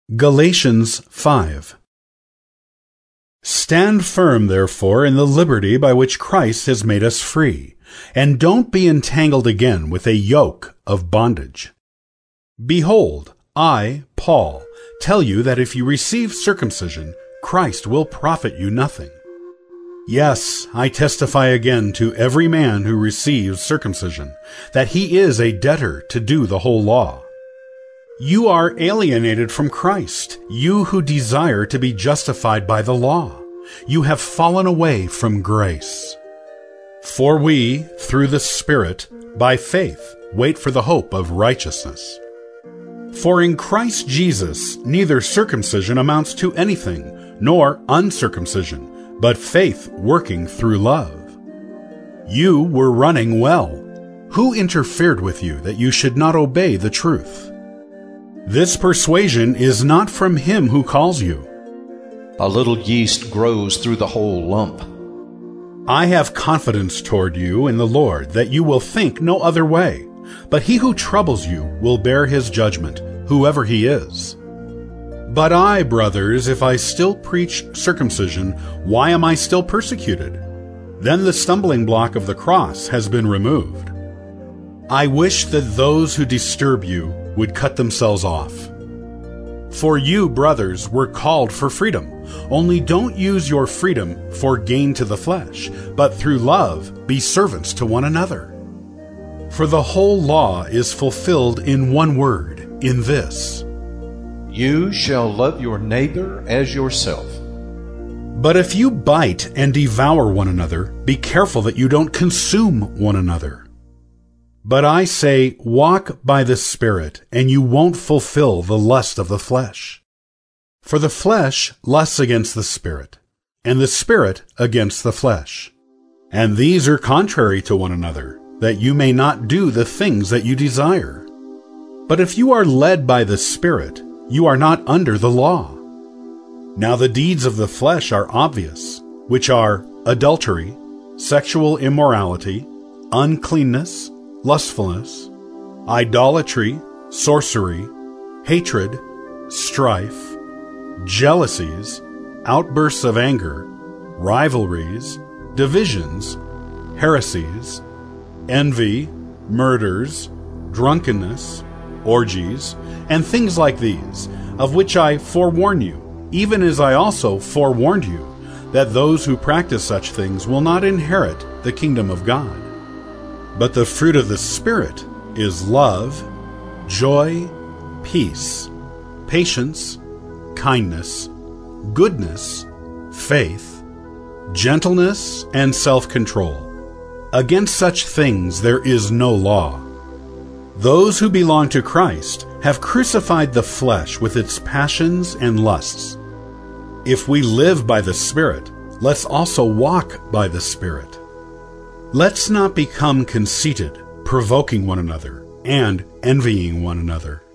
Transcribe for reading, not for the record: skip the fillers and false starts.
Galatians 5. Stand firm, therefore, in the liberty by which Christ has made us free, and don't be entangled again with a yoke of bondage. Behold, I, Paul, tell you that if you receive circumcision, Christ will profit you nothing. Yes, I testify again to every man who receives circumcision, that he is a debtor to do the whole law. You are alienated from Christ, you who desire to be justified by the law. You have fallen away from grace. For we, through the Spirit, by faith, wait for the hope of righteousness. For in Christ Jesus neither circumcision amounts to anything, nor uncircumcision, but faith working through love. You were running well. Who interfered with you that you should not obey the truth? This persuasion is not from him who calls you. A little yeast grows through the whole lump. I have confidence toward you in the Lord that you will think no other way, but he who troubles you will bear his judgment, whoever he is. But I, brothers, if I still preach circumcision, why am I still persecuted? Then the stumbling block of the cross has been removed. I wish that those who disturb you would cut themselves off. For you, brothers, were called for freedom. Only don't use your freedom for gain to the flesh, but through love be servants to one another. For the whole law is fulfilled in one word, in this: You shall love your neighbor as yourself. But if you bite and devour one another, be careful that you don't consume one another. But I say, walk by the Spirit, and you won't fulfill the lust of the flesh. For the flesh lusts against the Spirit, and the Spirit against the flesh. And these are contrary to one another, that you may not do the things that you desire. But if you are led by the Spirit, you are not under the law. Now the deeds of the flesh are obvious, which are adultery, sexual immorality, uncleanness, lustfulness, idolatry, sorcery, hatred, strife, jealousies, outbursts of anger, rivalries, divisions, heresies, envy, murders, drunkenness, orgies, and things like these, of which I forewarn you, even as I also forewarned you, that those who practice such things will not inherit the kingdom of God. But the fruit of the Spirit is love, joy, peace, patience, kindness, goodness, faith, gentleness, and self-control. Against such things there is no law. Those who belong to Christ have crucified the flesh with its passions and lusts. If we live by the Spirit, let's also walk by the Spirit. Let's not become conceited, provoking one another, and envying one another.